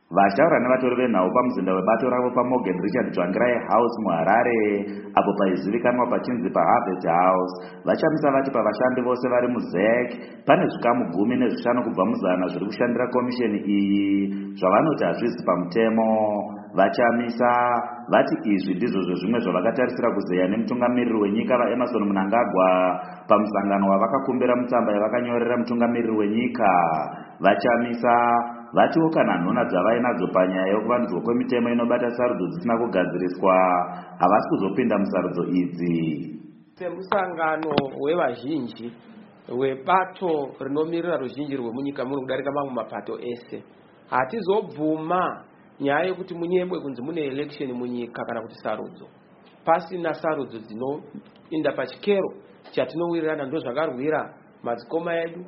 Vachitaura nevatori venhau pamuzinda webato ravo paMorgan Richard Tsvangirai House muHarare, apo paizivikanwa pachinzi paHarvest House, vachamisa vati pavashandi vose vari muZEC pane zvikamu 15 kubva muzana zviri kushandira komisheni iyi zvavanoti hazvisi pamutemo. Vachamisa vati izvi ndizvo zvimwe zvavakatarisira kuzeya nemutungamiriri wenyika vaEmmerson Mnangagwa pamusangano wavakakumbira mutsamba yavakanyorera mutungamiriri wenyika. Vachamisa vatiwo kana nhuna dzavainadzo panyaya yokuvandudzwa kwemitemo inobata sarudzo dzisina kugadziriswa havasi kuzopinda musarudzo idzi. Semusangano wevazhinji webato rinomirira ruzhinji rwemunyika muno kudarika mamwe mapato ese, hatizobvuma nyaya yekuti munyebwe kunzi mune election munyika kana kuti sarudzo pasina sarudzo dzinoinda pachikero chatinowirirana. Ndo zvakarwira madzikoma edu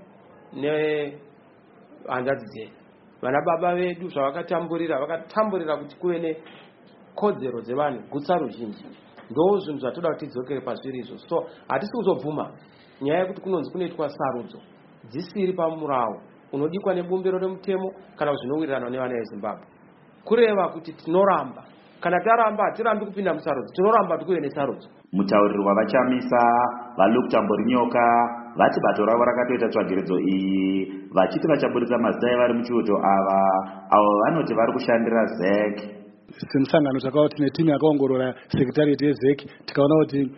nehanzvadzi dzedu, vana baba vedu zvavakatamburira kuti kuve nekodzero dzevanhu gutsa ruzhinji. Ndo zvinhu zvatoda kuti tidzokere pazviri izvo. So hatisi kuzobvuma nyaya yekuti kunonzi kunoitwa sarudzo dzisiri pamurawo unodikwa nebumbiro remutemo kana zvinowirirana nevana veZimbabwe. Kureva kuti tinoramba, kana taramba hatirambi kupinda musarudzo, tinoramba tikuve nesarudzo. Mutauriri wavachamisa vaLuke Tamborinyoka vati bato ravo rakatoita tsvagiridzo iyi vachiti vachaburitsa mazita evari muchiuto avo vanoti vari kushandira ZEC. Semusangano takaona tine timu yakaongorora sekretariat yeZEC tikaona kuti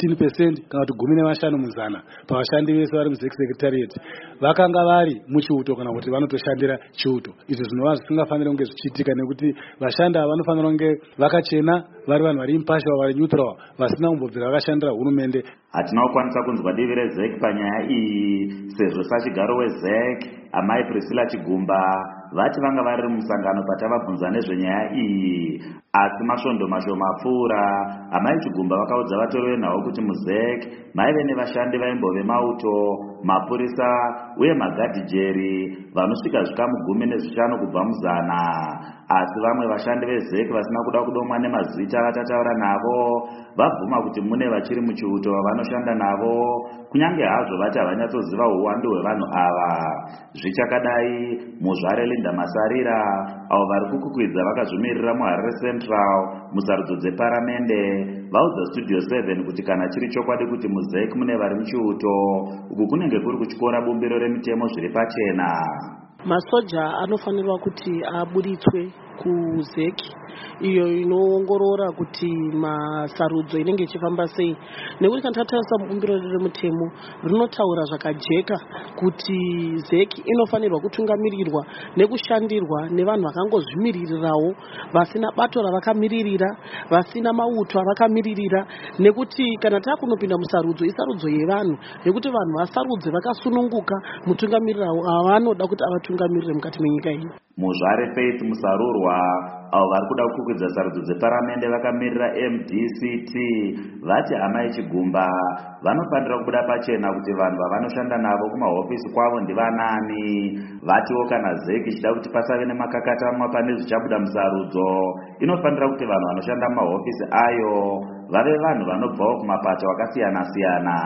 15% kana kuti 15 muzana pavashandi vese vari muZEC sekretariat vakanga vari muchiuto kana kuti vanotoshandira chiuto. Izvo zvinova zvisingafaniri kunge zvichiitika nekuti vashandi ava vanofanira kunge vakachena, vari vanhu vari impartial, vari neutral, vasina kumbobvira vakashandira hurumende. Hatina kukwanisa kunzwa divi reZEC panyaya iyi sezvo sachigaro weZEC amai Priscilla Chigumba vati vanga vari mumusangano patavabvunza nezvenyaya iyi, asi masvondo mashoma apfuura amai Chigumba vakaudza vatori venhau kuti muZEC maive nevashandi vaimbove mauto, mapurisa uye magadhijeri vanosvika zvikamu 15 kubva muzana. Asi vamwe vashandi veZEC vasina kuda kudomwa nemazita vatataura navo vabvuma kuti mune vachiri muchiuto vavanoshanda navo, kunyange hazvo vati havanyatsoziva uwandu hwevanhu ava. Zvichakadai, muzvare Linda Masarira avo vari kukukwidza vakazvimirira muHarare Central musarudzo dzeparamende vaudza Studio 7 kuti kana chiri chokwadi kuti muZEC mune vari muchiuto, uku kunenge kuri kutyora bumbiro remitemo zviri pachena. Masoja anofanirwa kuti aburitswe kuZEC iyo inoongorora kuti masarudzo inenge ichifamba sei, nekuti kana tatarisa mubumbiro remutemo rinotaura zvakajeka kuti ZEC inofanirwa kutungamirirwa nekushandirwa nevanhu vakangozvimiririrawo vasina bato ravakamiririra, vasina mauto avakamiririra, nekuti kana takunopinda musarudzo isarudzo yevanhu yekuti vanhu vasarudze vakasununguka mutungamirira avanoda kuti avatungamirire mukati menyika ino. Muzvare Faith Musarurwa avo vari kuda kukwidza sarudzo dzeparamende vakamirira MDCT vati amai Chigumba vanofanira kubuda pachena kuti vanhu vavanoshanda navo kumahofisi kwavo ndivanani. Vatiwo kana ZEC ichida kuti pasave nemakakatanwa pane zvichabuda musarudzo, inofanira kuti vanhu vanoshanda mumahofisi ayo vave vanhu vanobvawo kumapato akasiyana-siyana.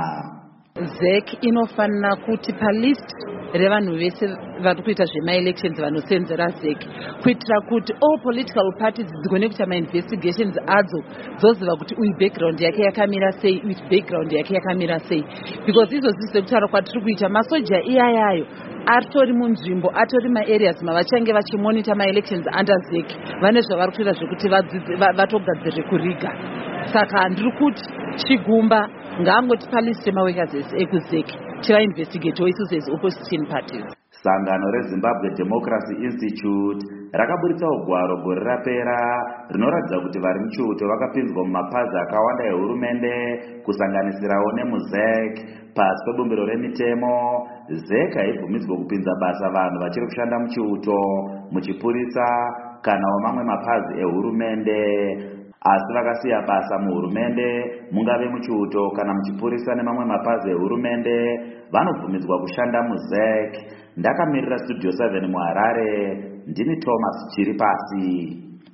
ZEC inofanira kuti palist revanhu vese vari kuita zvemaelections vanosenzera ZEC kuitira kuti all political parties dzigone kuita mainvestigations adzo dzoziva kuti uyu background yake yakamira sei, uyu background yake yakamira sei, because izvozvi sekutaura kwatiri kuita masoja iyayayo atori munzvimbo, atori maareas mavachange vachimonita maelections under ZEC vane zvavari kuita zvekuti vatogadzire kuriga. Saka handiri kuti Chigumba ngaangoti palist remaworkers ese ekuZEC tivainvestigatewo isusu as opposition parties. Sangano reZimbabwe Democracy Institute rakaburitsa ugwaro gore rapera rinoratidza kuti vari muchiuto vakapinzwa mumapazi akawanda ehurumende kusanganisirawo nemuZEC. Pasi pebumbiro remitemo, ZEC haibvumidzwe kupinza basa vanhu vachiri kushanda muchiuto, muchipurisa kana mamwe mapazi ehurumende. Asi vakasiya basa muhurumende, mungave muchiuto kana muchipurisa nemamwe mapazi ehurumende, vanobvumidzwa kushanda muZEC. Ndakamirira Studio 7 muHarare, ndini Thomas Chiripasi.